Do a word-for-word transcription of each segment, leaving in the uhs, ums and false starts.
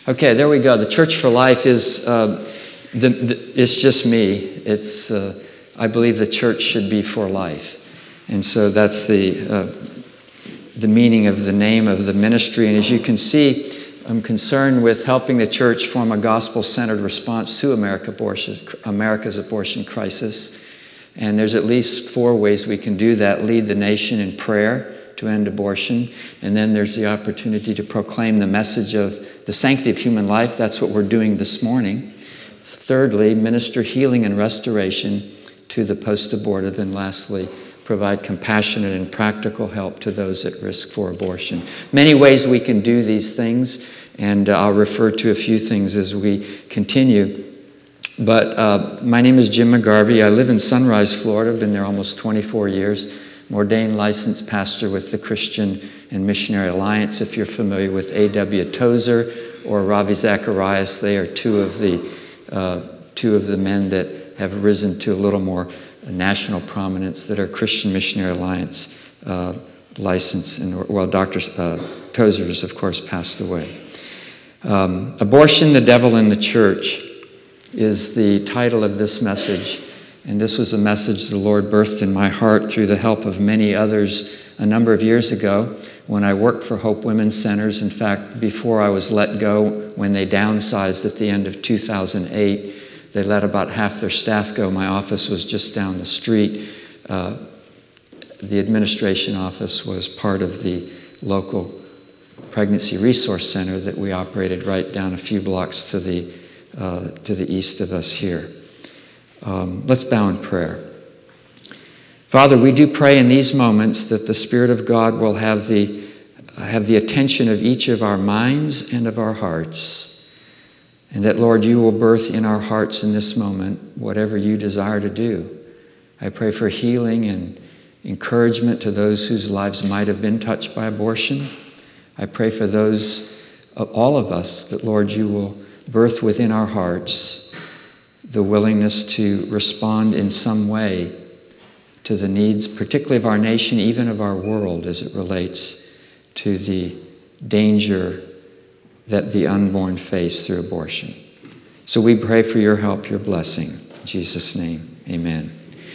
Okay, there we go. The Church for Life is, uh, the, the, it's just me. It's, uh, I believe the church should be for life. And so that's the, uh, the meaning of the name of the ministry. And as you can see, I'm concerned with helping the church form a gospel-centered response to America abortion, America's abortion crisis. And there's at least four ways we can do that. Lead the nation in prayer to end abortion. And then there's the opportunity to proclaim the message of the sanctity of human life. That's what we're doing this morning. Thirdly, minister healing and restoration to the post-abortive. And lastly, provide compassionate and practical help to those at risk for abortion. Many ways we can do these things, and uh, I'll refer to a few things as we continue. But uh, my name is Jim McGarvey. I live in Sunrise, Florida. I've been there almost twenty-four years. I'm ordained licensed pastor with the Christian and Missionary Alliance. If you're familiar with A W Tozer or Ravi Zacharias, they are two of the uh, two of the men that have risen to a little more national prominence that are Christian Missionary Alliance uh, license. And well, Doctor Uh, Tozer has, of course, passed away. Um, Abortion, the Devil, and the Church is the title of this message. And this was a message the Lord birthed in my heart through the help of many others a number of years ago when I worked for Hope Women's Centers. In fact, before I was let go, when they downsized at the end of two thousand eight, they let about half their staff go. My office was just down the street. Uh, the administration office was part of the local pregnancy resource center that we operated right down a few blocks to the uh, to the east of us here. Um, let's bow in prayer. Father, we do pray in these moments that the Spirit of God will have the uh, have the attention of each of our minds and of our hearts. And that, Lord, you will birth in our hearts in this moment whatever you desire to do. I pray for healing and encouragement to those whose lives might have been touched by abortion. I pray for those, of all of us, that, Lord, you will birth within our hearts the willingness to respond in some way to the needs, particularly of our nation, even of our world, as it relates to the danger that the unborn face through abortion. So we pray for your help, your blessing. In Jesus' name, amen.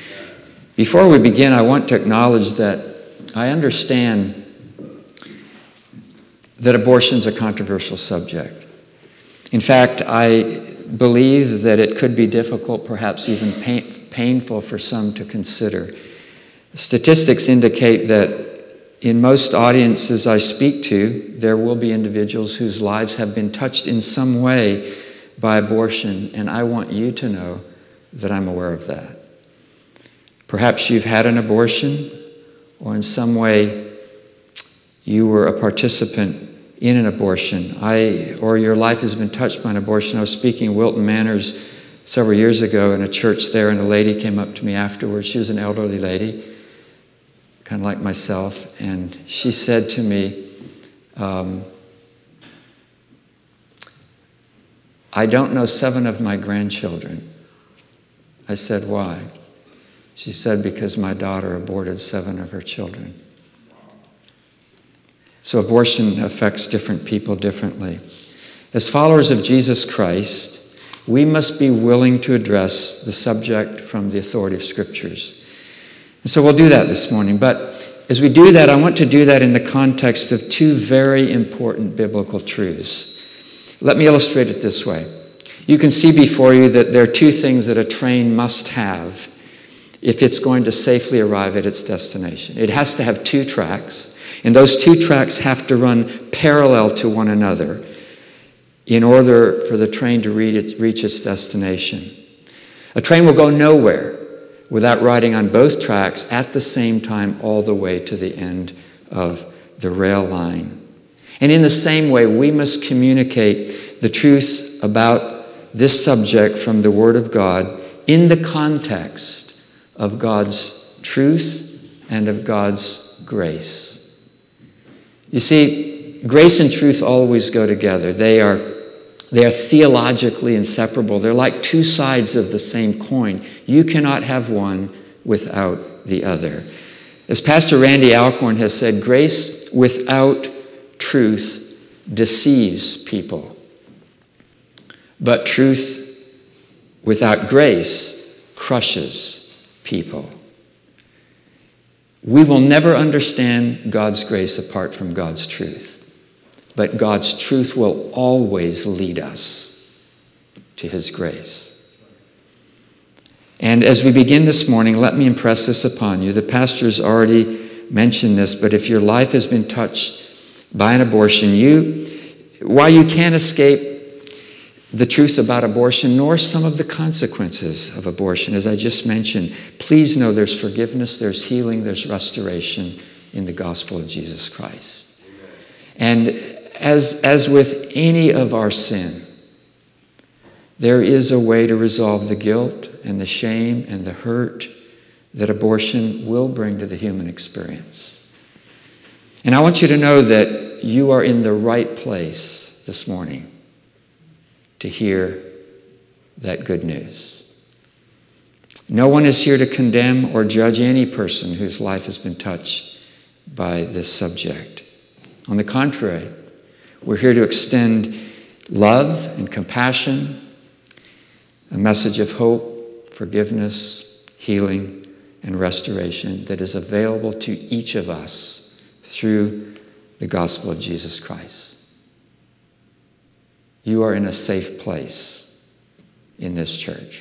Before we begin, I want to acknowledge that I understand that abortion is a controversial subject. In fact, I believe that it could be difficult, perhaps even pain, painful for some to consider. Statistics indicate that in most audiences I speak to, there will be individuals whose lives have been touched in some way by abortion, and I want you to know that I'm aware of that. Perhaps you've had an abortion, or in some way you were a participant in an abortion, I, or your life has been touched by an abortion. I was speaking in Wilton Manors several years ago in a church there, and a lady came up to me afterwards. She was an elderly lady, kind of like myself, and she said to me, um, I don't know seven of my grandchildren. I said, why? She said, because my daughter aborted seven of her children. So abortion affects different people differently. As followers of Jesus Christ, we must be willing to address the subject from the authority of Scriptures. And so we'll do that this morning. But as we do that, I want to do that in the context of two very important biblical truths. Let me illustrate it this way. You can see before you that there are two things that a train must have if it's going to safely arrive at its destination. It has to have two tracks, and those two tracks have to run parallel to one another in order for the train to reach its, reach its destination. A train will go nowhere without riding on both tracks at the same time all the way to the end of the rail line. And in the same way, we must communicate the truth about this subject from the Word of God in the context of God's truth and of God's grace. You see, grace and truth always go together. They are, they are theologically inseparable. They're like two sides of the same coin. You cannot have one without the other. As Pastor Randy Alcorn has said, grace without truth deceives people. But truth without grace crushes people. We will never understand God's grace apart from God's truth. But God's truth will always lead us to his grace. And as we begin this morning, let me impress this upon you. The pastor's already mentioned this, but if your life has been touched by an abortion, you, while you can't escape the truth about abortion, nor some of the consequences of abortion, as I just mentioned, please know there's forgiveness, there's healing, there's restoration in the gospel of Jesus Christ. And as, as with any of our sin, there is a way to resolve the guilt and the shame and the hurt that abortion will bring to the human experience. And I want you to know that you are in the right place this morning to hear that good news. No one is here to condemn or judge any person whose life has been touched by this subject. On the contrary, we're here to extend love and compassion, a message of hope, forgiveness, healing, and restoration that is available to each of us through the gospel of Jesus Christ. You are in a safe place in this church.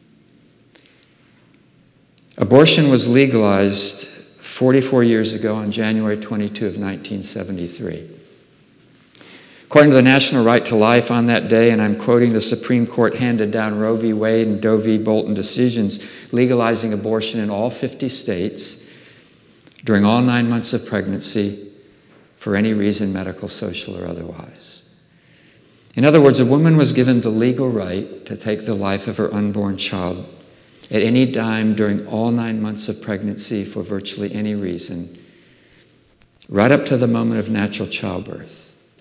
Abortion was legalized forty-four years ago on January twenty-second of nineteen seventy-three. According to the National Right to Life on that day, and I'm quoting, the Supreme Court handed down Roe v. Wade and Doe v. Bolton decisions legalizing abortion in all fifty states during all nine months of pregnancy for any reason, medical, social, or otherwise. In other words, a woman was given the legal right to take the life of her unborn child at any time during all nine months of pregnancy for virtually any reason, right up to the moment of natural childbirth.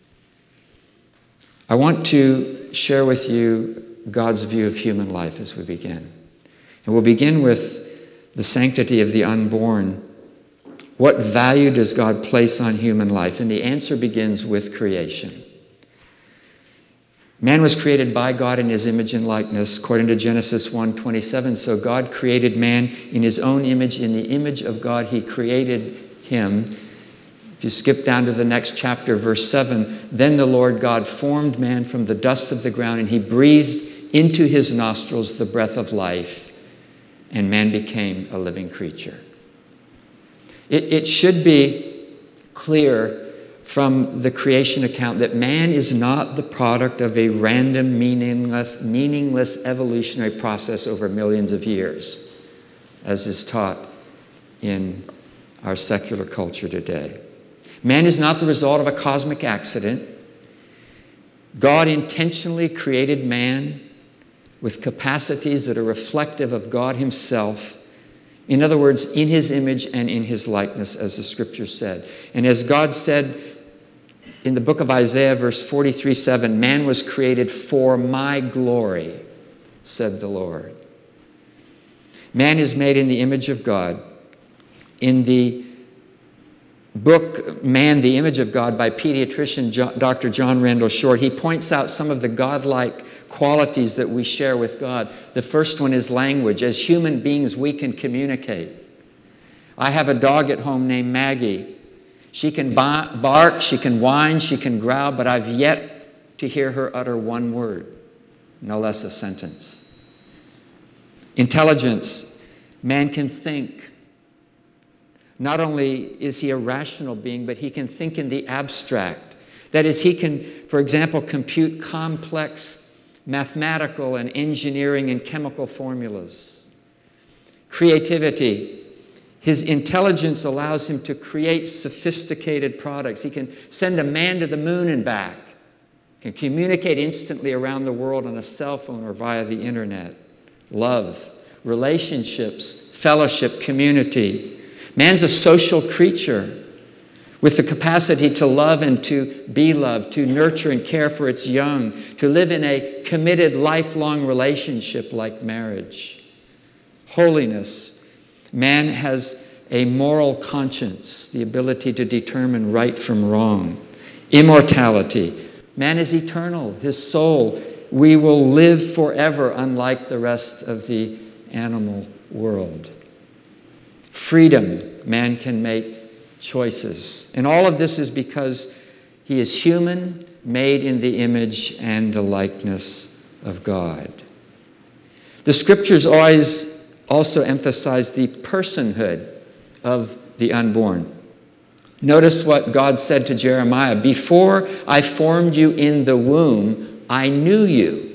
I want to share with you God's view of human life as we begin. And we'll begin with the sanctity of the unborn. What value does God place on human life? And the answer begins with creation. Man was created by God in his image and likeness, according to Genesis one twenty-seven. So God created man in his own image. In the image of God, he created him. If you skip down to the next chapter, verse seven, then the Lord God formed man from the dust of the ground, and he breathed into his nostrils the breath of life, and man became a living creature. It, it should be clear from the creation account that man is not the product of a random, meaningless, meaningless evolutionary process over millions of years, as is taught in our secular culture today. Man is not the result of a cosmic accident. God intentionally created man with capacities that are reflective of God himself. In other words, in his image and in his likeness, as the scripture said. And as God said in the book of Isaiah, verse forty-three seven, man was created for my glory, said the Lord. Man is made in the image of God. In the book, Man, the Image of God, by pediatrician Doctor John Randall Short, he points out some of the godlike qualities that we share with God. The first one is language. As human beings, we can communicate. I have a dog at home named Maggie. She can bark, she can whine, she can growl, but I've yet to hear her utter one word, no less a sentence. Intelligence. Man can think. Not only is he a rational being, but he can think in the abstract. That is, he can, for example, compute complex mathematical and engineering and chemical formulas. Creativity. His intelligence allows him to create sophisticated products. He can send a man to the moon and back. Can communicate instantly around the world on a cell phone or via the internet. Love, relationships, fellowship, community. Man's a social creature with the capacity to love and to be loved, to nurture and care for its young, to live in a committed, lifelong relationship like marriage. Holiness. Man has a moral conscience, the ability to determine right from wrong. Immortality. Man is eternal. His soul we will live forever, unlike the rest of the animal world. Freedom, man can make choices. And all of this is because he is human, made in the image and the likeness of God. The scriptures always also emphasize the personhood of the unborn. Notice what God said to Jeremiah, "Before I formed you in the womb, I knew you.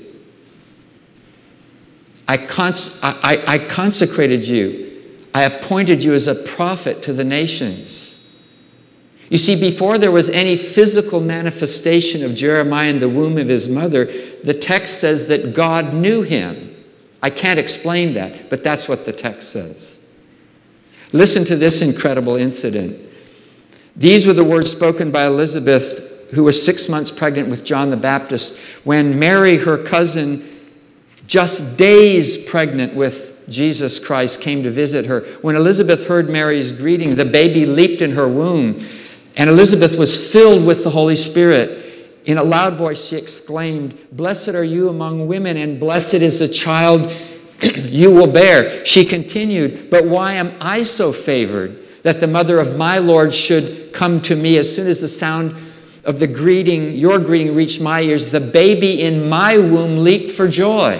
I, cons- I, I consecrated you. I appointed you as a prophet to the nations." You see, before there was any physical manifestation of Jeremiah in the womb of his mother, the text says that God knew him. I can't explain that, but that's what the text says. Listen to this incredible incident. These were the words spoken by Elizabeth, who was six months pregnant with John the Baptist, when Mary, her cousin, just days pregnant with Jesus Christ, came to visit her. When Elizabeth heard Mary's greeting, the baby leaped in her womb, and Elizabeth was filled with the Holy Spirit. In a loud voice, she exclaimed, "Blessed are you among women, and blessed is the child you will bear." She continued, "But why am I so favored that the mother of my Lord should come to me? As soon as the sound of the greeting, your greeting, reached my ears, the baby in my womb leaped for joy."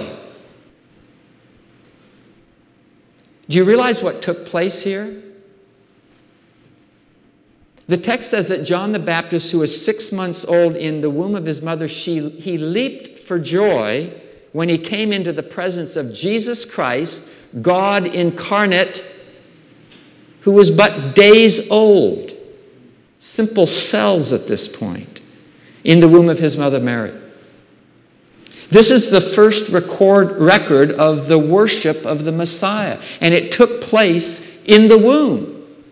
Do you realize what took place here? The text says that John the Baptist, who was six months old in the womb of his mother, she, he leaped for joy when he came into the presence of Jesus Christ, God incarnate, who was but days old, simple cells at this point, in the womb of his mother Mary. This is the first record, record of the worship of the Messiah, and it took place in the womb.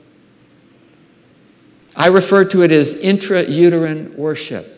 I refer to it as intrauterine worship.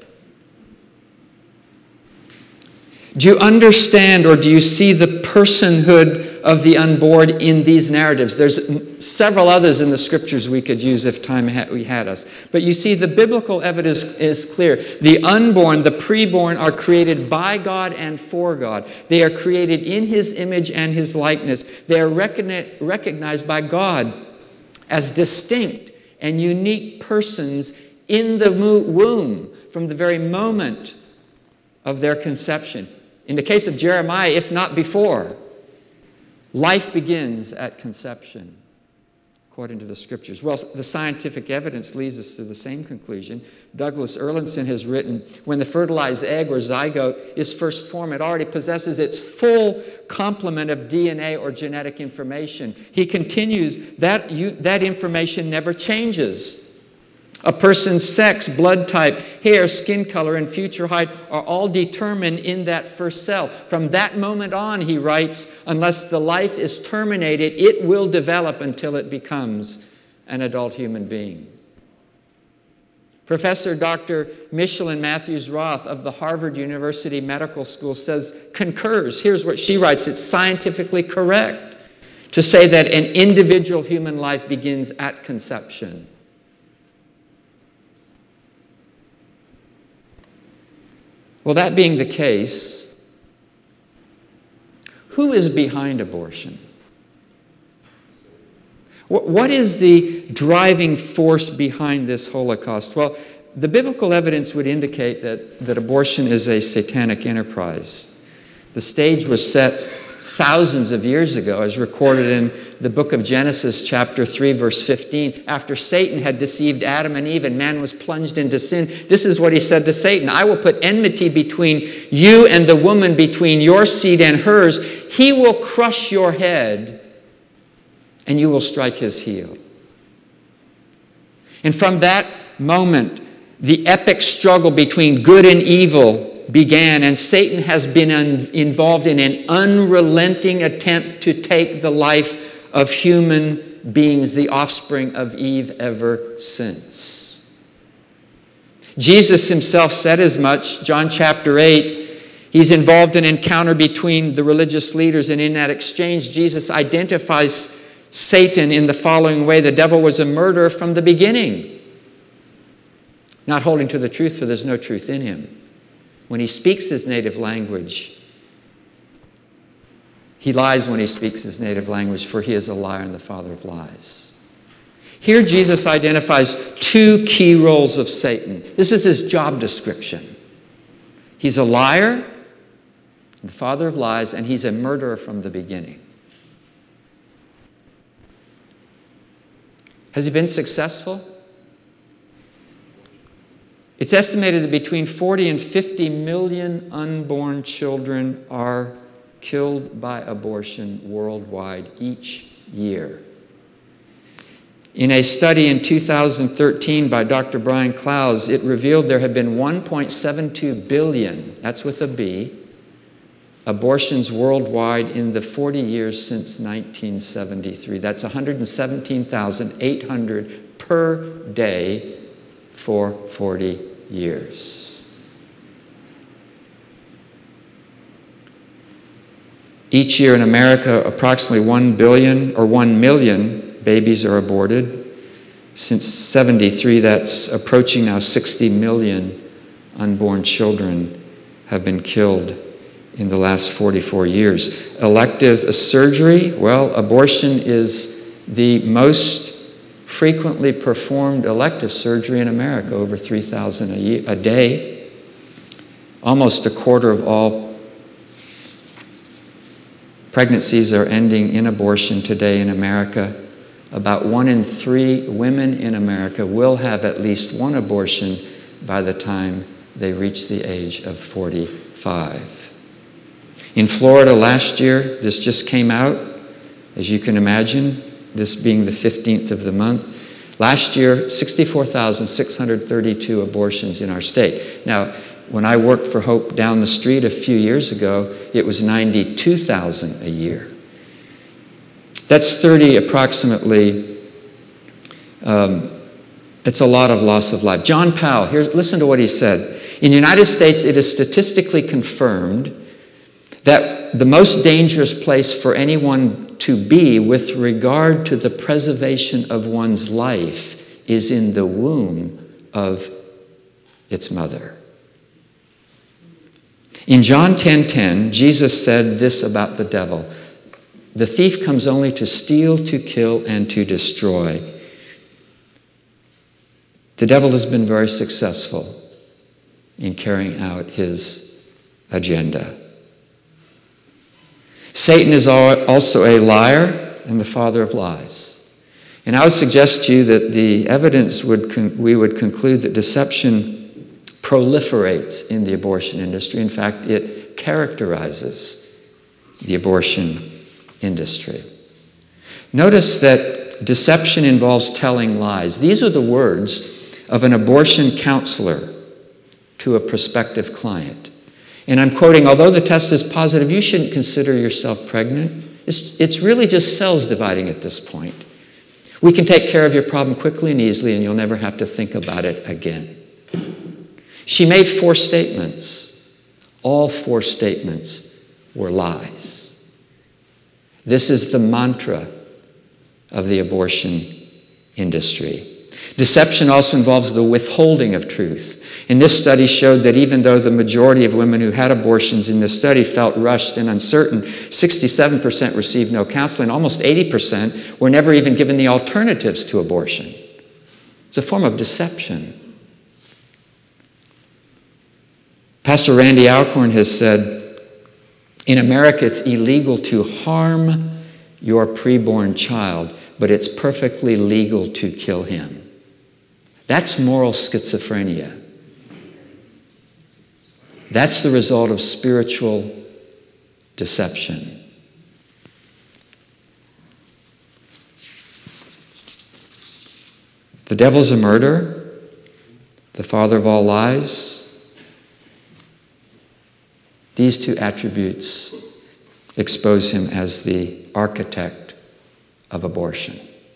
Do you understand, or do you see the personhood of the unborn in these narratives? There's several others in the scriptures we could use if time ha- we had us. But you see, the biblical evidence is clear. The unborn, the preborn, are created by God and for God. They are created in His image and His likeness. They are recogni- recognized by God as distinct and unique persons in the womb from the very moment of their conception. In the case of Jeremiah, if not before, life begins at conception, according to the scriptures. Well, the scientific evidence leads us to the same conclusion. Douglas Erlandson has written, when the fertilized egg or zygote is first formed, it already possesses its full complement of D N A or genetic information. He continues, that, you, that information never changes. A person's sex, blood type, hair, skin color, and future height are all determined in that first cell. From that moment on, he writes, unless the life is terminated, it will develop until it becomes an adult human being. Professor Doctor Michelin Matthews Roth of the Harvard University Medical School says, concurs. Here's what she writes. It's scientifically correct to say that an individual human life begins at conception. Well, that being the case, who is behind abortion? What is the driving force behind this Holocaust? Well, the biblical evidence would indicate that, that abortion is a satanic enterprise. The stage was set thousands of years ago, as recorded in the book of Genesis, chapter three, verse fifteen. After Satan had deceived Adam and Eve and man was plunged into sin, this is what he said to Satan: I will put enmity between you and the woman, between your seed and hers. He will crush your head, and you will strike his heel. And from that moment, the epic struggle between good and evil began, and Satan has been un- involved in an unrelenting attempt to take the life of human beings, the offspring of Eve, ever since. Jesus himself said as much, John chapter eight. He's involved in an encounter between the religious leaders, and in that exchange, Jesus identifies Satan in the following way: the devil was a murderer from the beginning, not holding to the truth, for there's no truth in him. when he speaks his native language, he lies when he speaks his native language, for he is a liar and the father of lies. Here Jesus identifies two key roles of Satan. This is his job description. He's a liar, the father of lies, and he's a murderer from the beginning. Has he been successful? It's estimated that between forty and fifty million unborn children are killed by abortion worldwide each year. In a study in two thousand thirteen by Doctor Brian Clowes, it revealed there had been one point seven two billion, that's with a B, abortions worldwide in the forty years since nineteen seventy-three. That's one hundred seventeen thousand eight hundred per day for forty years. Each year in America, approximately one billion or one million babies are aborted. Since seventy-three, that's approaching now sixty million unborn children have been killed in the last forty-four years. Elective surgery, well, abortion is the most frequently performed elective surgery in America, over three thousand a, year, a day. Almost a quarter of all pregnancies are ending in abortion today in America. About one in three women in America will have at least one abortion by the time they reach the age of forty-five. In Florida last year, this just came out, as you can imagine, this being the fifteenth of the month. Last year, sixty-four thousand six hundred thirty-two abortions in our state. Now, when I worked for Hope down the street a few years ago, it was ninety-two thousand a year. That's thirty approximately, um, it's a lot of loss of life. John Powell, here's, listen to what he said. In the United States, it is statistically confirmed that the most dangerous place for anyone to be with regard to the preservation of one's life is in the womb of its mother. In John ten ten, Jesus said this about the devil: "The thief comes only to steal, to kill, and to destroy." The devil has been very successful in carrying out his agenda. Satan is also a liar and the father of lies. And I would suggest to you that the evidence would con- we would conclude that deception proliferates in the abortion industry. In fact, it characterizes the abortion industry. Notice that deception involves telling lies. These are the words of an abortion counselor to a prospective client. And I'm quoting, "Although the test is positive, you shouldn't consider yourself pregnant. It's, it's really just cells dividing at this point. We can take care of your problem quickly and easily, and you'll never have to think about it again." She made four statements. All four statements were lies. This is the mantra of the abortion industry. Deception also involves the withholding of truth. And this study showed that even though the majority of women who had abortions in this study felt rushed and uncertain, sixty-seven percent received no counseling. Almost eighty percent were never even given the alternatives to abortion. It's a form of deception. Pastor Randy Alcorn has said, "In America, it's illegal to harm your preborn child, but it's perfectly legal to kill him." That's moral schizophrenia. That's the result of spiritual deception. The devil's a murderer, the father of all lies. These two attributes expose him as the architect of abortion.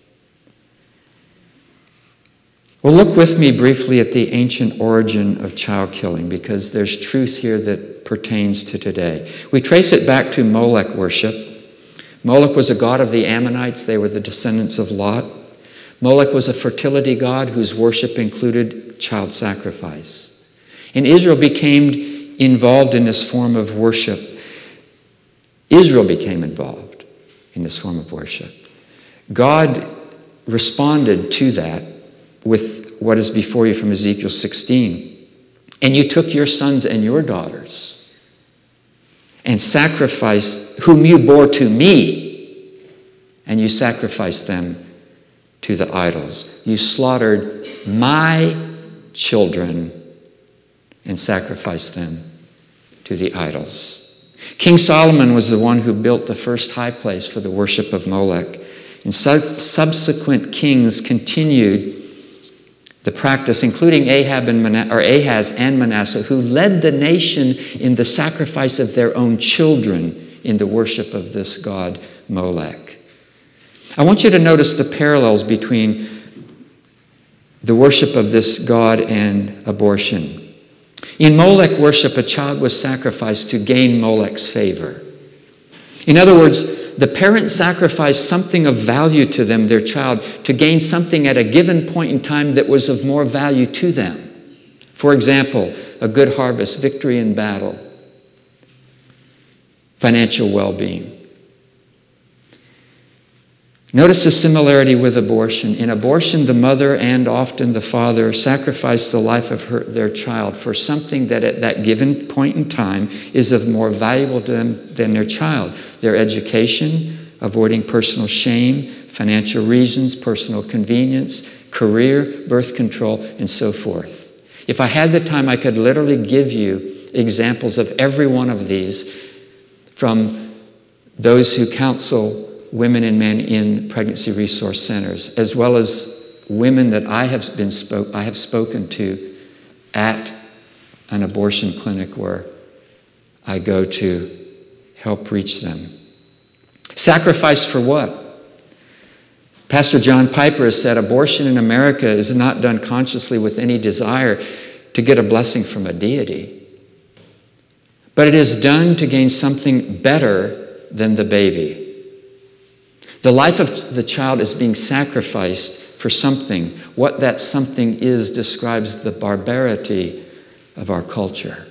Well, look with me briefly at the ancient origin of child killing, because there's truth here that pertains to today. We trace it back to Molech worship. Molech was a god of the Ammonites. They were the descendants of Lot. Molech was a fertility god whose worship included child sacrifice. And Israel became involved in this form of worship. Israel became involved in this form of worship. God responded to that with what is before you from Ezekiel sixteen. And you took your sons and your daughters and sacrificed, whom you bore to me, and you sacrificed them to the idols. You slaughtered my children and sacrificed them to the idols. King Solomon was the one who built the first high place for the worship of Molech. And su- subsequent kings continued the practice, including Ahab and Mana- or Ahaz and Manasseh, who led the nation in the sacrifice of their own children in the worship of this god Molech. I want you to notice the parallels between the worship of this god and abortion. In Molech worship, a child was sacrificed to gain Molech's favor. In other words, the parent sacrificed something of value to them, their child, to gain something at a given point in time that was of more value to them. For example, a good harvest, victory in battle, financial well-being. Notice the similarity with abortion. In abortion, the mother and often the father sacrifice the life of her, their child for something that at that given point in time is of more valuable to them than their child. Their education, avoiding personal shame, financial reasons, personal convenience, career, birth control, and so forth. If I had the time, I could literally give you examples of every one of these from those who counsel women and men in pregnancy resource centers, as well as women that I have been spoke I have spoken to at an abortion clinic where I go to help reach them. Sacrifice for what? Pastor John Piper has said abortion in America is not done consciously with any desire to get a blessing from a deity, but it is done to gain something better than the baby. The life of the child is being sacrificed for something. What that something is describes the barbarity of our culture.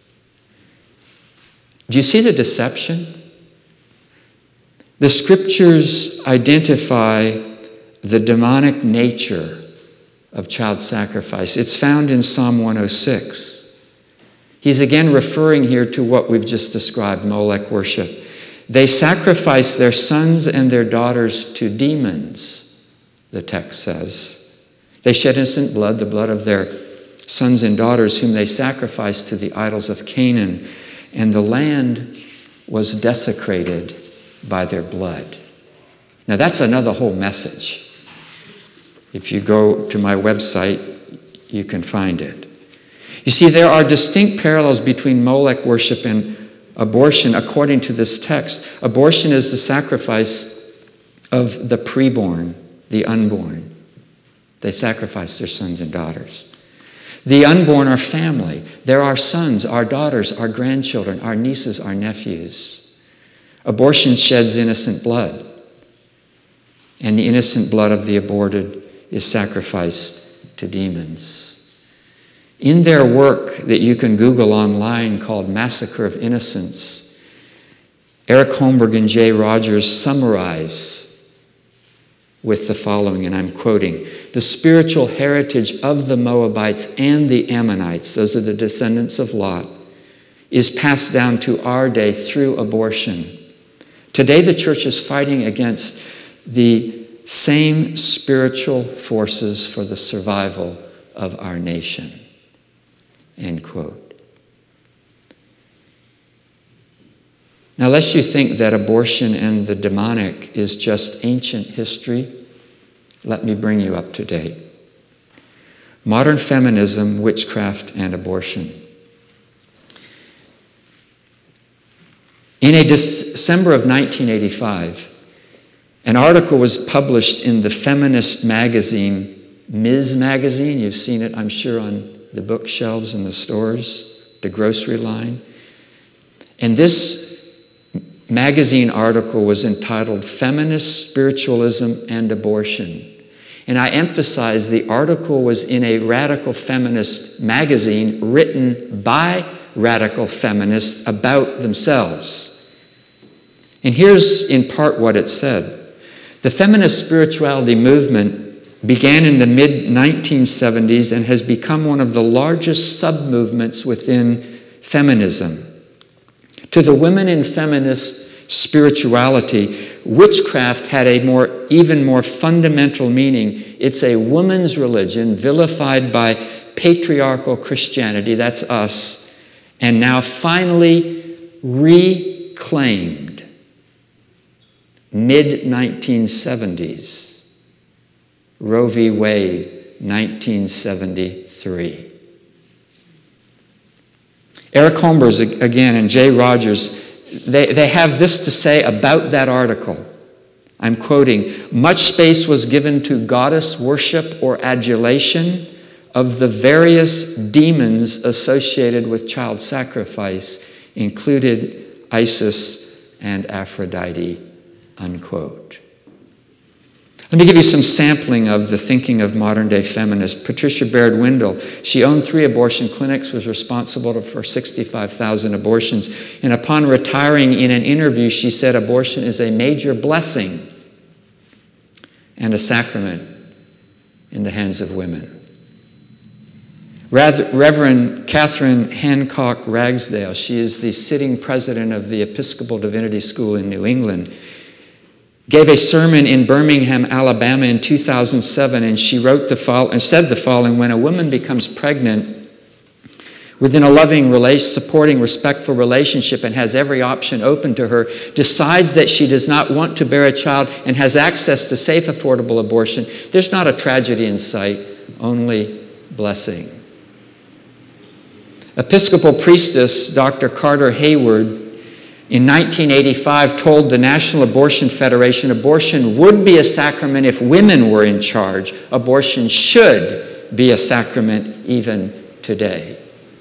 Do you see the deception? The scriptures identify the demonic nature of child sacrifice. It's found in Psalm one oh six. He's again referring here to what we've just described, Molech worship. They sacrifice their sons and their daughters to demons, the text says. They shed innocent blood, the blood of their sons and daughters, whom they sacrificed to the idols of Canaan, and the land was desecrated by their blood. Now that's another whole message. If you go to my website, you can find it. You see, there are distinct parallels between Molech worship and abortion, according to this text. Abortion is the sacrifice of the preborn, the unborn. They sacrifice their sons and daughters. The unborn are family. They're our sons, our daughters, our grandchildren, our nieces, our nephews. Abortion sheds innocent blood, and the innocent blood of the aborted is sacrificed to demons. In their work that you can Google online called Massacre of Innocence, Eric Holmberg and Jay Rogers summarize with the following, and I'm quoting, "The spiritual heritage of the Moabites and the Ammonites," those are the descendants of Lot, "is passed down to our day through abortion. Today the church is fighting against the same spiritual forces for the survival of our nation." End quote. Now, lest you think that abortion and the demonic is just ancient history, let me bring you up to date. Modern feminism, witchcraft, and abortion. In a December of nineteen eighty-five, an article was published in the feminist magazine, Miz Magazine. You've seen it, I'm sure, on the bookshelves in the stores, the grocery line. And this magazine article was entitled Feminist Spiritualism and Abortion. And I emphasize the article was in a radical feminist magazine written by radical feminists about themselves. And here's in part what it said. The feminist spirituality movement began in the mid nineteen seventies and has become one of the largest sub-movements within feminism. To the women in feminist spirituality, witchcraft had a more, even more fundamental meaning. It's a woman's religion vilified by patriarchal Christianity, that's us, and now finally reclaimed. mid nineteen seventies. Roe v. Wade, nineteen seventy-three. Eric Holmberg, again, and Jay Rogers, they, they have this to say about that article. I'm quoting, "Much space was given to goddess worship or adulation of the various demons associated with child sacrifice, included Isis and Aphrodite," unquote. Let me give you some sampling of the thinking of modern-day feminists. Patricia Baird Windle, she owned three abortion clinics, was responsible for sixty-five thousand abortions, and upon retiring in an interview, she said abortion is a major blessing and a sacrament in the hands of women. Reverend Catherine Hancock Ragsdale, she is the sitting president of the Episcopal Divinity School in New England, gave a sermon in Birmingham, Alabama in two thousand seven, and she wrote the fol- and said the following: "When a woman becomes pregnant within a loving, relation, supporting, respectful relationship and has every option open to her, decides that she does not want to bear a child and has access to safe, affordable abortion, there's not a tragedy in sight, only blessing." Episcopal priestess Doctor Carter Hayward in nineteen eighty-five told the National Abortion Federation abortion would be a sacrament if women were in charge. Abortion should be a sacrament even today.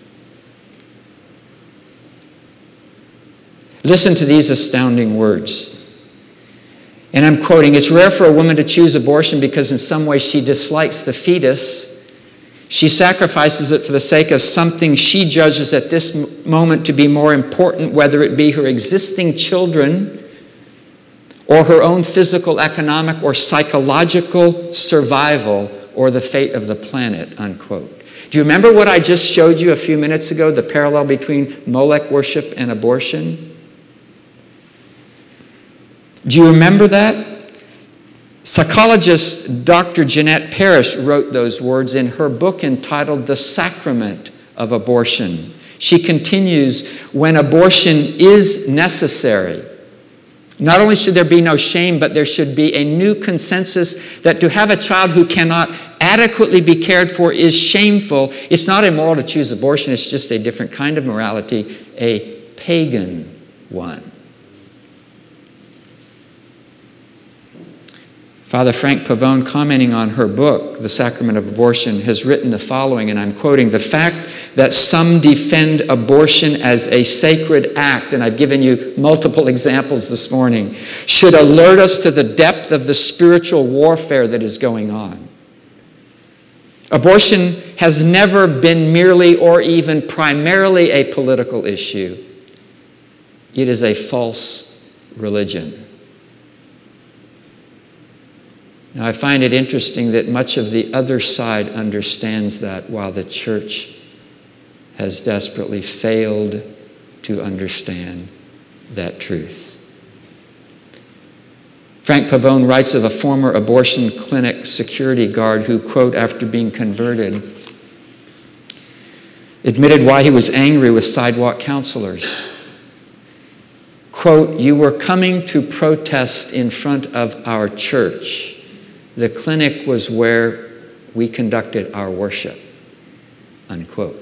Listen to these astounding words. And I'm quoting, "It's rare for a woman to choose abortion because in some way she dislikes the fetus. She sacrifices it for the sake of something she judges at this moment to be more important, whether it be her existing children or her own physical, economic, or psychological survival or the fate of the planet," unquote. Do you remember what I just showed you a few minutes ago, the parallel between Molech worship and abortion? Do you remember that? Psychologist Doctor Jeanette Parrish wrote those words in her book entitled The Sacrament of Abortion. She continues, "When abortion is necessary, not only should there be no shame, but there should be a new consensus that to have a child who cannot adequately be cared for is shameful. It's not immoral to choose abortion, it's just a different kind of morality, a pagan one." Father Frank Pavone, commenting on her book, The Sacrament of Abortion, has written the following, and I'm quoting, "The fact that some defend abortion as a sacred act," and I've given you multiple examples this morning, "should alert us to the depth of the spiritual warfare that is going on. Abortion has never been merely or even primarily a political issue. It is a false religion." Now, I find it interesting that much of the other side understands that, while the church has desperately failed to understand that truth. Frank Pavone writes of a former abortion clinic security guard who, quote, after being converted, admitted why he was angry with sidewalk counselors. Quote, "You were coming to protest in front of our church. The clinic was where we conducted our worship," unquote.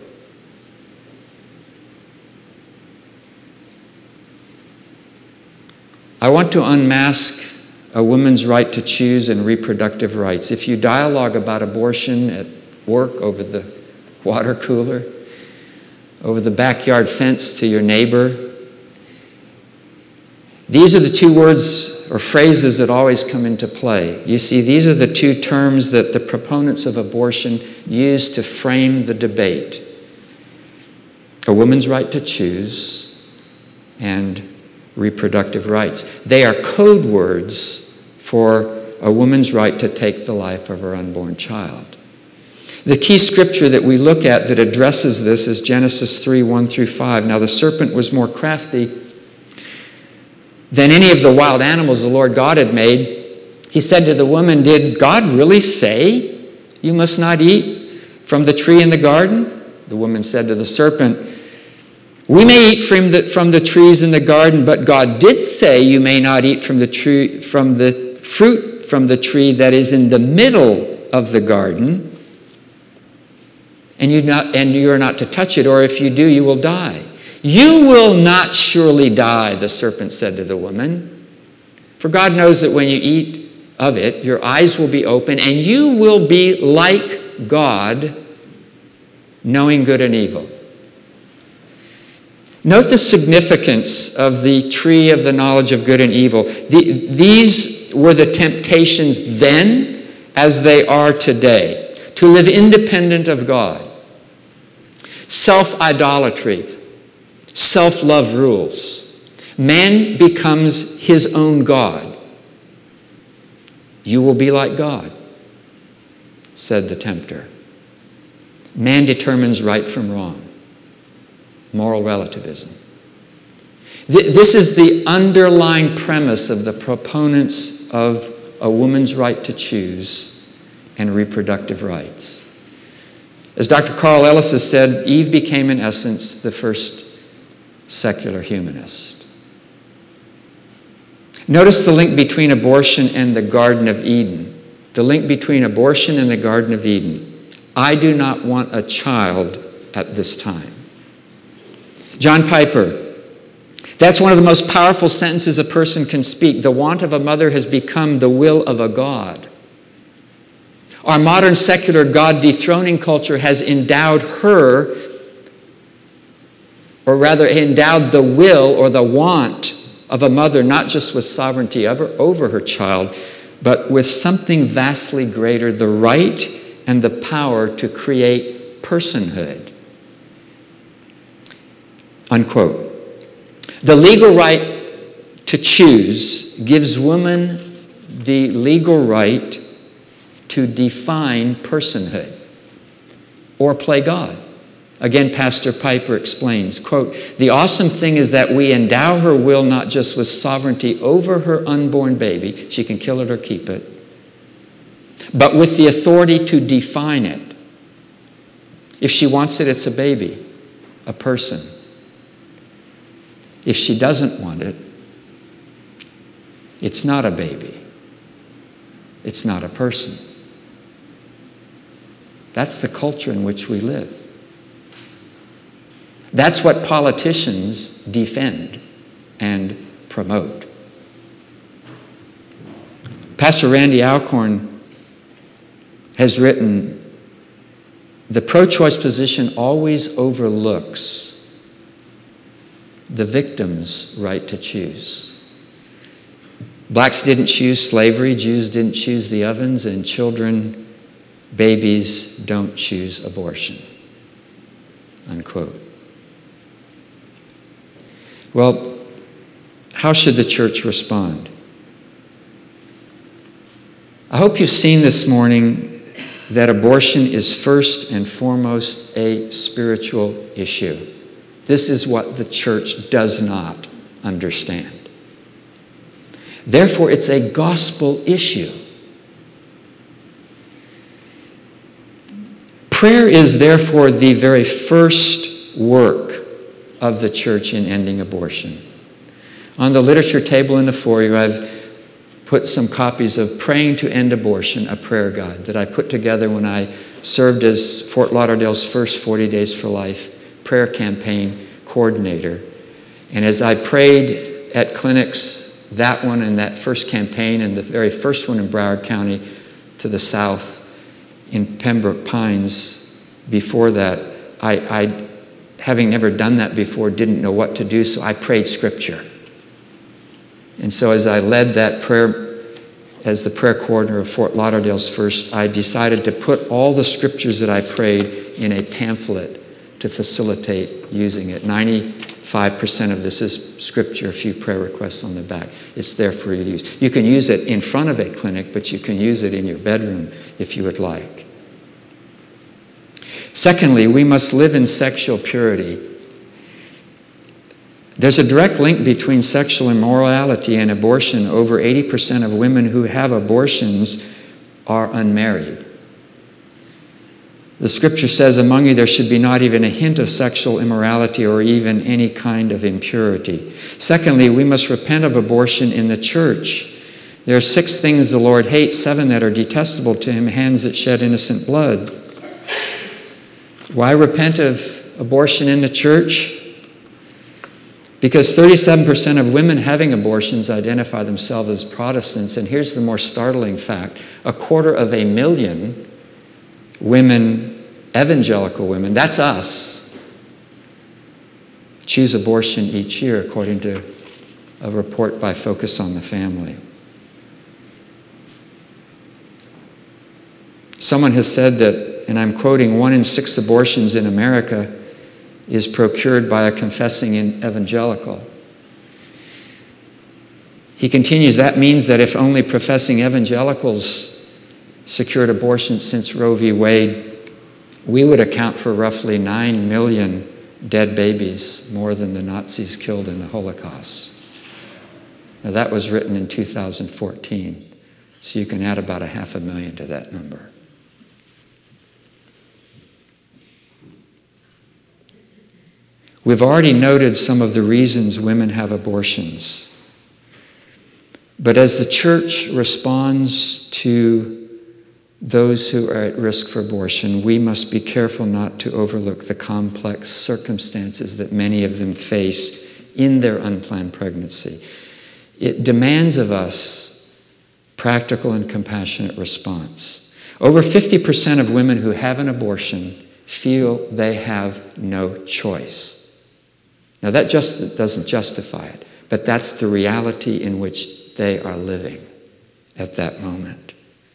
I want to unmask a woman's right to choose and reproductive rights. If you dialogue about abortion at work, over the water cooler, over the backyard fence to your neighbor, these are the two words or phrases that always come into play. You see, these are the two terms that the proponents of abortion use to frame the debate. a woman's right to choose, and reproductive rights. They are code words for a woman's right to take the life of her unborn child. The key scripture that we look at that addresses this is Genesis three, one through five. Now the serpent was more crafty than any of the wild animals the Lord God had made. He said to the woman, "Did God really say you must not eat from the tree in the garden?" The woman said to the serpent, "We may eat from the, from the trees in the garden, but God did say you may not eat from the tree, from the fruit from the tree that is in the middle of the garden, and you not and you are not to touch it, or if you do, you will die." "You will not surely die," the serpent said to the woman. "For God knows that when you eat of it, your eyes will be open, and you will be like God, knowing good and evil." Note the significance of the tree of the knowledge of good and evil. The, these were the temptations then as they are today. To live independent of God. Self-idolatry. Self-love rules. Man becomes his own God. "You will be like God," said the tempter. Man determines right from wrong. Moral relativism. This is the underlying premise of the proponents of a woman's right to choose and reproductive rights. As Doctor Carl Ellis has said, Eve became in essence the first secular humanist. Notice the link between abortion and the Garden of Eden. The link between abortion and the Garden of Eden. "I do not want a child at this time." John Piper, that's one of the most powerful sentences a person can speak. The want of a mother has become the will of a God. Our modern secular God-dethroning culture has endowed her, or rather endowed the will or the want of a mother, not just with sovereignty over, over her child, but with something vastly greater, the right and the power to create personhood. Unquote. The legal right to choose gives women the legal right to define personhood or play God. Again, Pastor Piper explains, quote, "The awesome thing is that we endow her will not just with sovereignty over her unborn baby, she can kill it or keep it, but with the authority to define it. If she wants it, it's a baby, a person. If she doesn't want it, it's not a baby. It's not a person." That's the culture in which we live. That's what politicians defend and promote. Pastor Randy Alcorn has written, "The pro-choice position always overlooks the victim's right to choose. Blacks didn't choose slavery, Jews didn't choose the ovens, and children, babies, don't choose abortion." Unquote. Well, how should the church respond? I hope you've seen this morning that abortion is first and foremost a spiritual issue. This is what the church does not understand. Therefore, it's a gospel issue. Prayer is therefore the very first work of the church in ending abortion. On the literature table in the foyer, I've put some copies of Praying to End Abortion, a prayer guide that I put together when I served as Fort Lauderdale's first forty Days for Life prayer campaign coordinator. And as I prayed at clinics, that one and that first campaign and the very first one in Broward County to the south in Pembroke Pines, before that, I, I, having never done that before, didn't know what to do, so I prayed scripture. And so as I led that prayer, as the prayer coordinator of Fort Lauderdale's first, I decided to put all the scriptures that I prayed in a pamphlet to facilitate using it. ninety-five percent of this is scripture, a few prayer requests on the back. It's there for you to use. You can use it in front of a clinic, but you can use it in your bedroom if you would like. Secondly, we must live in sexual purity. There's a direct link between sexual immorality and abortion. Over eighty percent of women who have abortions are unmarried. The scripture says, among you there should be not even a hint of sexual immorality or even any kind of impurity. Secondly, we must repent of abortion in the church. There are six things the Lord hates, seven that are detestable to him, hands that shed innocent blood. Why repent of abortion in the church? Because thirty-seven percent of women having abortions identify themselves as Protestants. And here's the more startling fact. A quarter of a million women, evangelical women, that's us, choose abortion each year, according to a report by Focus on the Family. Someone has said that, and I'm quoting, one in six abortions in America is procured by a confessing evangelical. He continues, that means that if only professing evangelicals secured abortion since Roe v. Wade, we would account for roughly nine million dead babies, more than the Nazis killed in the Holocaust. Now that was written in two thousand fourteen, so you can add about a half a million to that number. We've already noted some of the reasons women have abortions. But as the church responds to those who are at risk for abortion, we must be careful not to overlook the complex circumstances that many of them face in their unplanned pregnancy. It demands of us practical and compassionate response. Over fifty percent of women who have an abortion feel they have no choice. Now that just doesn't justify it, but that's the reality in which they are living at that moment.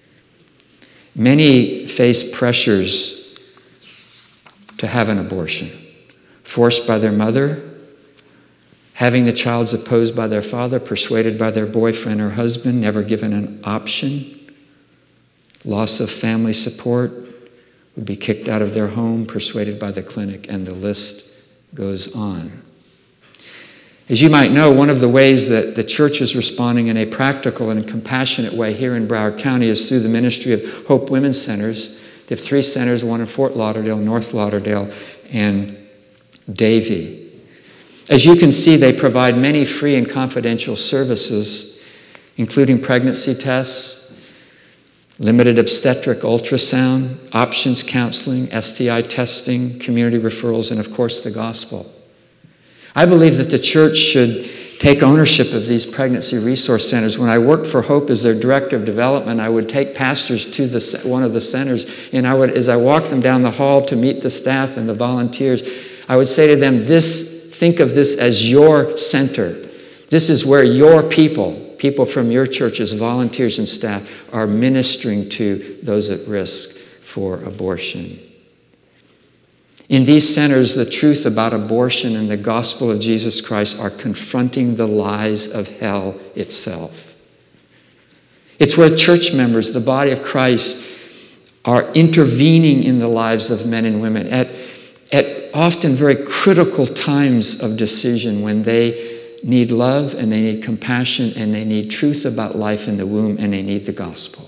Many face pressures to have an abortion, forced by their mother, having the child opposed by their father, persuaded by their boyfriend or husband, never given an option, loss of family support, would be kicked out of their home, persuaded by the clinic, and the list goes on. As you might know, one of the ways that the church is responding in a practical and compassionate way here in Broward County is through the ministry of Hope Women's Centers. They have three centers, one in Fort Lauderdale, North Lauderdale, and Davie. As you can see, they provide many free and confidential services, including pregnancy tests, limited obstetric ultrasound, options counseling, S T I testing, community referrals, and of course the gospel. I believe that the church should take ownership of these pregnancy resource centers. When I worked for Hope as their director of development, I would take pastors to the, one of the centers, and I would, as I walked them down the hall to meet the staff and the volunteers, I would say to them, "This, think of this as your center. This is where your people, people from your churches, volunteers and staff, are ministering to those at risk for abortion." In these centers, the truth about abortion and the gospel of Jesus Christ are confronting the lies of hell itself. It's where church members, the body of Christ, are intervening in the lives of men and women at, at often very critical times of decision when they need love and they need compassion and they need truth about life in the womb and they need the gospel.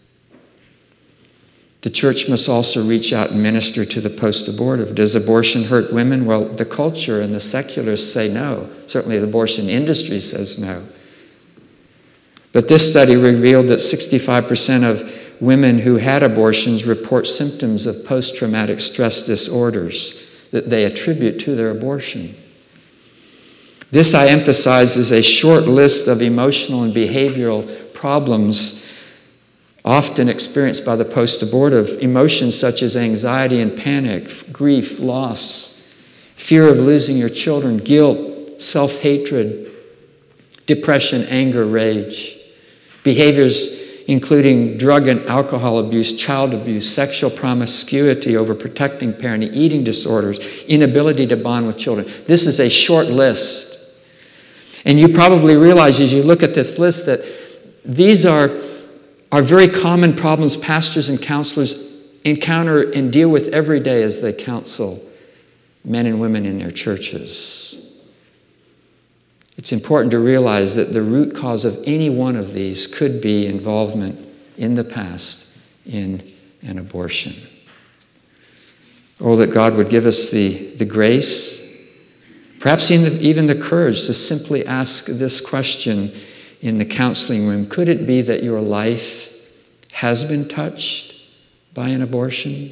The church must also reach out and minister to the post-abortive. Does abortion hurt women? Well, the culture and the secularists say no. Certainly the abortion industry says no. But this study revealed that sixty-five percent of women who had abortions report symptoms of post-traumatic stress disorders that they attribute to their abortion. This, I emphasize, is a short list of emotional and behavioral problems often experienced by the post-abortive. Emotions such as anxiety and panic, grief, loss, fear of losing your children, guilt, self-hatred, depression, anger, rage. Behaviors including drug and alcohol abuse, child abuse, sexual promiscuity, overprotecting parenting, eating disorders, inability to bond with children. This is a short list. And you probably realize as you look at this list that these are, are very common problems pastors and counselors encounter and deal with every day as they counsel men and women in their churches. It's important to realize that the root cause of any one of these could be involvement in the past in an abortion. Oh, that God would give us the, the grace, perhaps even the, even the courage to simply ask this question in the counseling room. Could it be that your life has been touched by an abortion?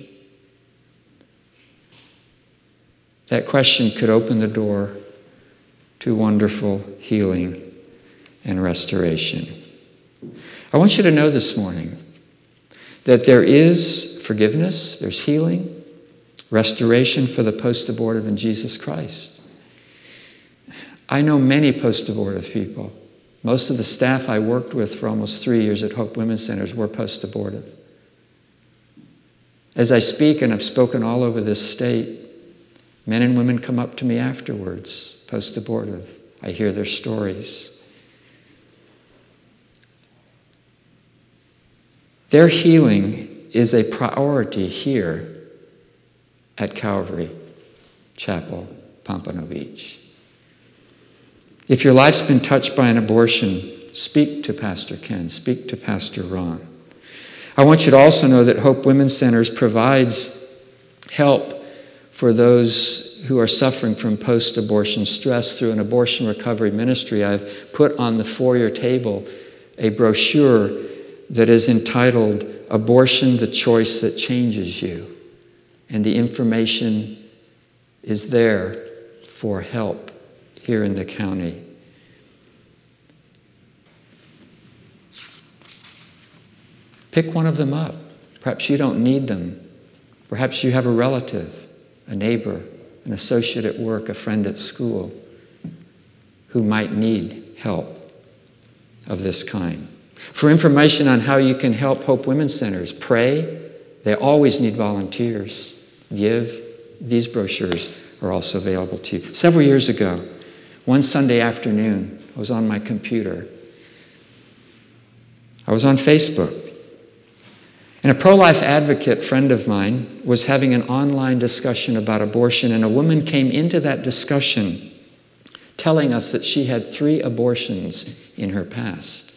That question could open the door to wonderful healing and restoration. I want you to know this morning that there is forgiveness, there's healing, restoration for the post-abortive in Jesus Christ. I know many post-abortive people. Most of the staff I worked with for almost three years at Hope Women's Centers were post-abortive. As I speak, and I've spoken all over this state, men and women come up to me afterwards, post-abortive. I hear their stories. Their healing is a priority here at Calvary Chapel, Pompano Beach. If your life's been touched by an abortion, speak to Pastor Ken, speak to Pastor Ron. I want you to also know that Hope Women's Centers provides help for those who are suffering from post-abortion stress through an abortion recovery ministry. I've put on the foyer table a brochure that is entitled Abortion, the Choice That Changes You. And the information is there for help here in the county. Pick one of them up. Perhaps you don't need them. Perhaps you have a relative, a neighbor, an associate at work, a friend at school who might need help of this kind. For information on how you can help Hope Women's Centers, pray. They always need volunteers. Give. These brochures are also available to you. Several years ago, one Sunday afternoon, I was on my computer. I was on Facebook. And a pro-life advocate friend of mine was having an online discussion about abortion, and a woman came into that discussion telling us that she had three abortions in her past.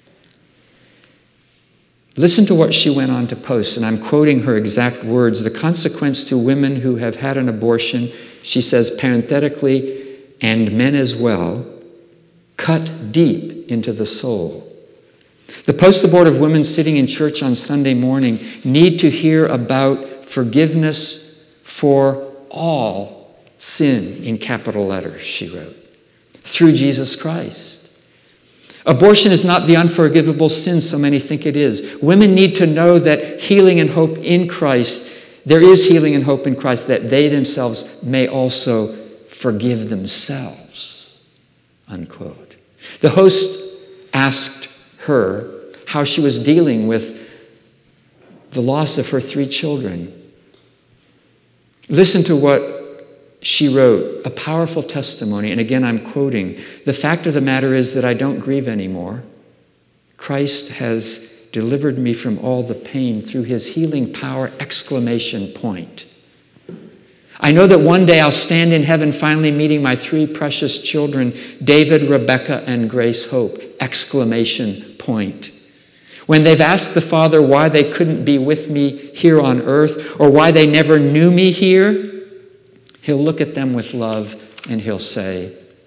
Listen to what she went on to post, and I'm quoting her exact words. The consequence to women who have had an abortion, she says parenthetically, and men as well, cut deep into the soul. The post-abortive women sitting in church on Sunday morning need to hear about forgiveness for all sin, in capital letters, she wrote, through Jesus Christ. Abortion is not the unforgivable sin so many think it is. Women need to know that healing and hope in Christ, there is healing and hope in Christ, that they themselves may also forgive themselves, unquote. The host asked her how she was dealing with the loss of her three children. Listen to what she wrote, a powerful testimony. And again, I'm quoting, "The fact of the matter is that I don't grieve anymore. Christ has delivered me from all the pain through his healing power, exclamation point. I know that one day I'll stand in heaven finally meeting my three precious children, David, Rebecca, and Grace Hope, exclamation point. When they've asked the Father why they couldn't be with me here on earth or why they never knew me here, he'll look at them with love and he'll say,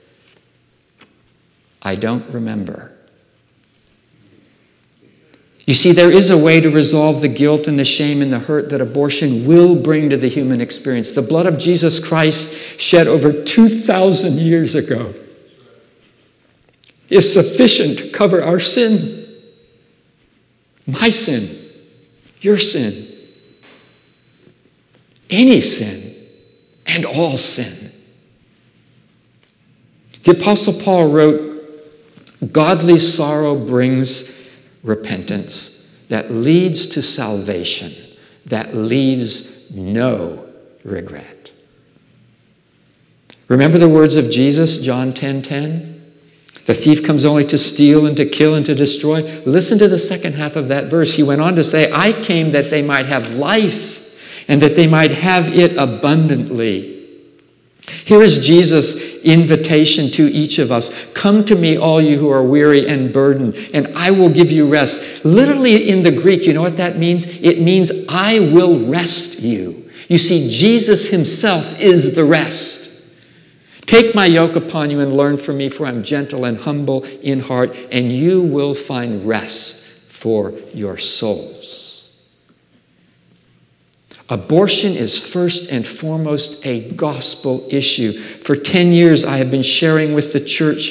I don't remember. You see, there is a way to resolve the guilt and the shame and the hurt that abortion will bring to the human experience. The blood of Jesus Christ shed over two thousand years ago is sufficient to cover our sin. My sin, your sin, any sin, and all sin. The Apostle Paul wrote, godly sorrow brings repentance that leads to salvation, that leaves no regret. Remember the words of Jesus, John ten ten? The thief comes only to steal and to kill and to destroy. Listen to the second half of that verse. He went on to say, I came that they might have life and that they might have it abundantly. Here is Jesus' invitation to each of us. Come to me, all you who are weary and burdened, and I will give you rest. Literally in the Greek, you know what that means? It means I will rest you. You see, Jesus himself is the rest. Take my yoke upon you and learn from me, for I'm gentle and humble in heart, and you will find rest for your souls. Abortion is first and foremost a gospel issue. For ten years, I have been sharing with the church.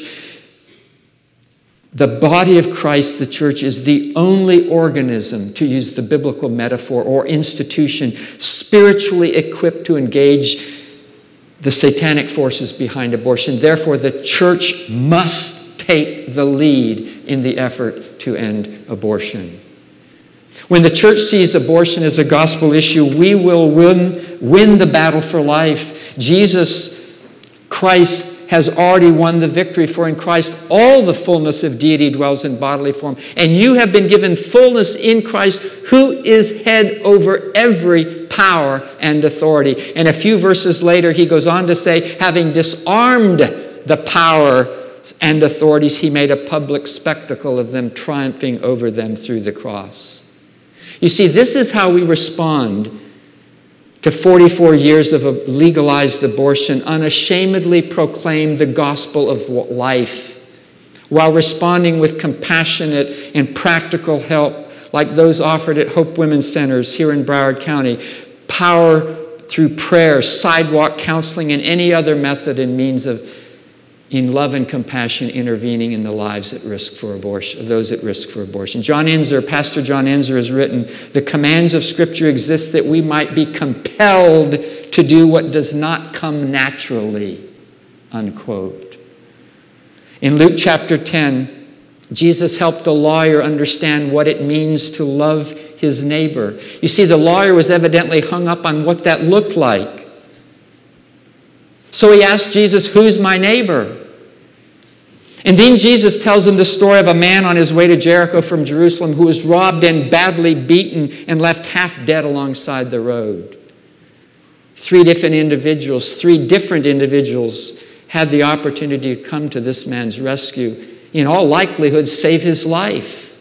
The body of Christ, the church, is the only organism, to use the biblical metaphor, or institution spiritually equipped to engage the satanic forces behind abortion. Therefore, the church must take the lead in the effort to end abortion. When the church sees abortion as a gospel issue, we will win, win the battle for life. Jesus Christ has already won the victory, for in Christ all the fullness of deity dwells in bodily form. And you have been given fullness in Christ, who is head over every power and authority. And a few verses later, he goes on to say, having disarmed the power and authorities, he made a public spectacle of them, triumphing over them through the cross. You see, this is how we respond to forty-four years of a legalized abortion. Unashamedly proclaim the gospel of life while responding with compassionate and practical help like those offered at Hope Women's Centers here in Broward County. Power through prayer, sidewalk counseling, and any other method and means of, in love and compassion, intervening in the lives at risk for abortion, of those at risk for abortion. John Enzer, Pastor John Enzer has written, the commands of Scripture exist that we might be compelled to do what does not come naturally, unquote. In Luke chapter ten, Jesus helped a lawyer understand what it means to love his neighbor. You see, the lawyer was evidently hung up on what that looked like. So he asked Jesus, who's my neighbor? And then Jesus tells him the story of a man on his way to Jericho from Jerusalem who was robbed and badly beaten and left half dead alongside the road. Three different individuals, three different individuals had the opportunity to come to this man's rescue. In all likelihood, save his life.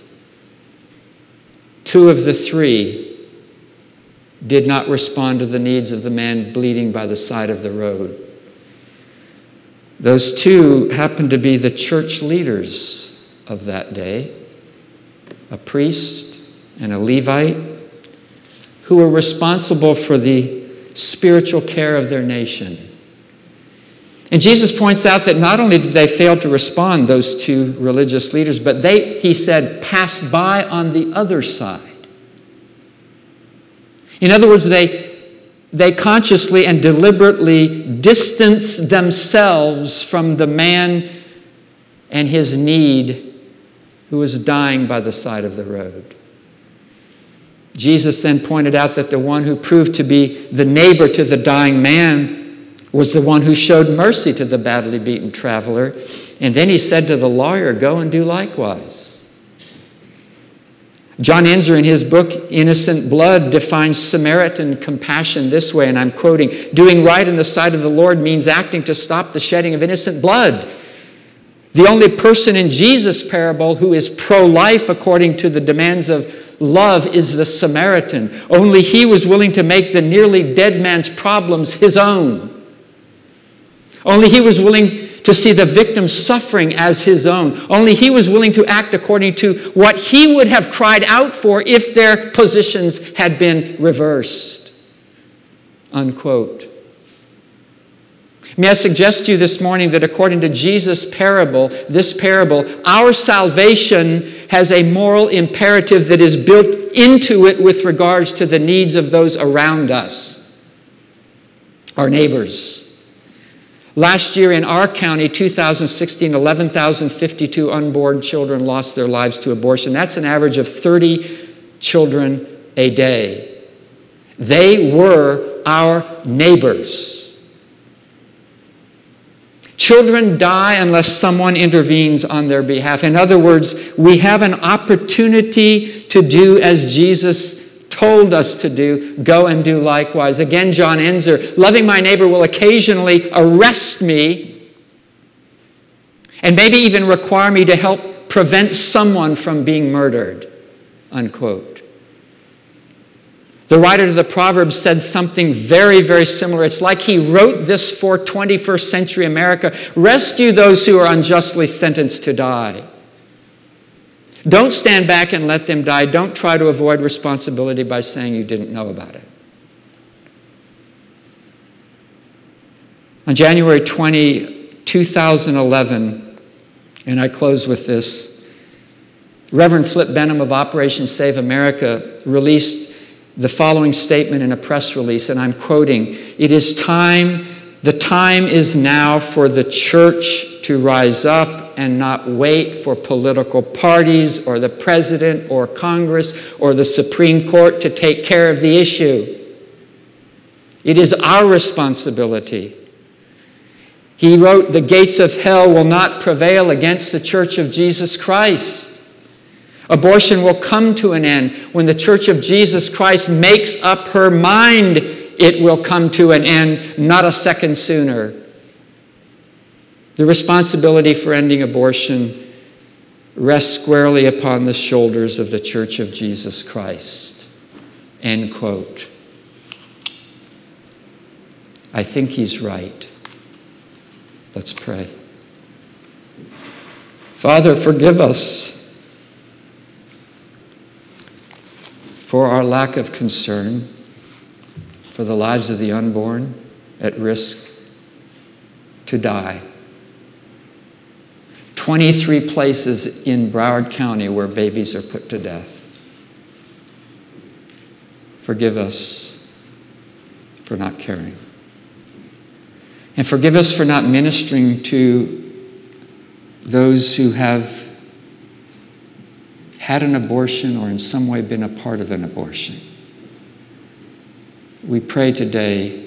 Two of the three did not respond to the needs of the man bleeding by the side of the road. Those two happened to be the church leaders of that day, a priest and a Levite, who were responsible for the spiritual care of their nation. And Jesus points out that not only did they fail to respond, those two religious leaders, but they, he said, passed by on the other side. In other words, they They consciously and deliberately distanced themselves from the man and his need who was dying by the side of the road. Jesus then pointed out that the one who proved to be the neighbor to the dying man was the one who showed mercy to the badly beaten traveler. And then he said to the lawyer, go and do likewise. John Enzer, in his book, Innocent Blood, defines Samaritan compassion this way, and I'm quoting, doing right in the sight of the Lord means acting to stop the shedding of innocent blood. The only person in Jesus' parable who is pro-life according to the demands of love is the Samaritan. Only he was willing to make the nearly dead man's problems his own. Only he was willing to see the victim suffering as his own. Only he was willing to act according to what he would have cried out for if their positions had been reversed. Unquote. May I suggest to you this morning that according to Jesus' parable, this parable, our salvation has a moral imperative that is built into it with regards to the needs of those around us, our neighbors. Last year in our county, two thousand sixteen, eleven thousand fifty-two unborn children lost their lives to abortion. That's an average of thirty children a day. They were our neighbors. Children die unless someone intervenes on their behalf. In other words, we have an opportunity to do as Jesus told us to do. Go and do likewise. Again, John Enzer, loving my neighbor will occasionally arrest me and maybe even require me to help prevent someone from being murdered, unquote. The writer of the Proverbs said something very, very similar. It's like he wrote this for twenty-first century America. Rescue those who are unjustly sentenced to die. Don't stand back and let them die. Don't try to avoid responsibility by saying you didn't know about it. On January twentieth, two thousand eleven, and I close with this, Reverend Flip Benham of Operation Save America released the following statement in a press release, and I'm quoting, "It is time, the time is now for the church to rise up and not wait for political parties or the president or Congress or the Supreme Court to take care of the issue. It is our responsibility." He wrote, "The gates of hell will not prevail against the Church of Jesus Christ. Abortion will come to an end when the Church of Jesus Christ makes up her mind. It will come to an end, not a second sooner. The responsibility for ending abortion rests squarely upon the shoulders of the Church of Jesus Christ." End quote. I think he's right. Let's pray. Father, forgive us for our lack of concern for the lives of the unborn at risk to die. twenty-three places in Broward County where babies are put to death. Forgive us for not caring. And forgive us for not ministering to those who have had an abortion or in some way been a part of an abortion. We pray today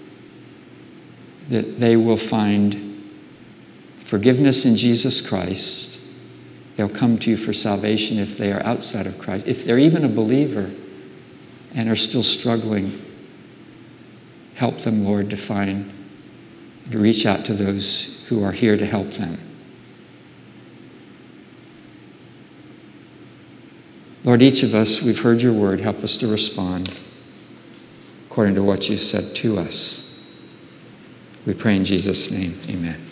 that they will find forgiveness in Jesus Christ. They'll come to you for salvation if they are outside of Christ. If they're even a believer and are still struggling, help them, Lord, to find, to reach out to those who are here to help them. Lord, each of us, we've heard your word. Help us to respond according to what you said to us. We pray in Jesus' name, amen.